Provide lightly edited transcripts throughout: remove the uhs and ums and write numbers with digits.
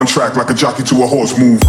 track like a jockey to a horse move.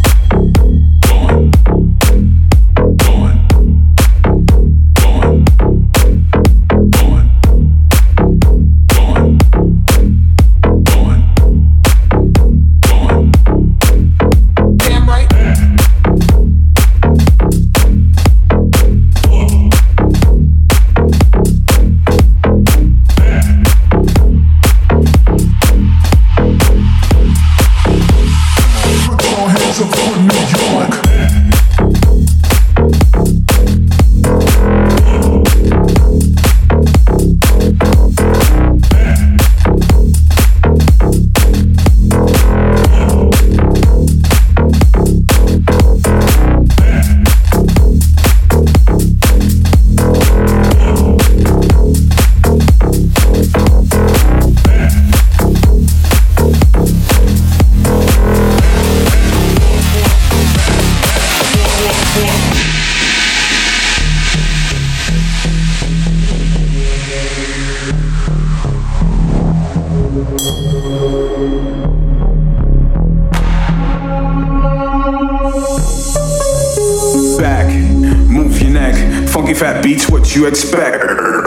Back, move your neck, funky fat beats, what you expect?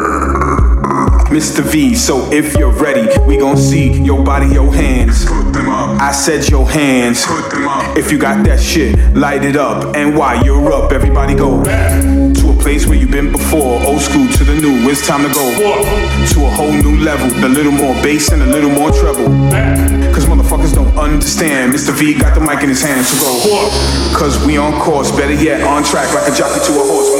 Mr. V, so if you're ready, we gon' see your body, your hands. Put them up. I said your hands. Put them up. If you got that shit, light it up. And while you're up, everybody go back to a place where you've been before. Old school to the new, it's time to go to a whole new level. A little more bass and a little more treble. Cause motherfuckers don't understand. Mr. V got the mic in his hand, so go. Cause we on course, better yet, on track like a jockey to a horse.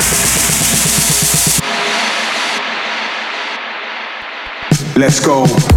Let's go.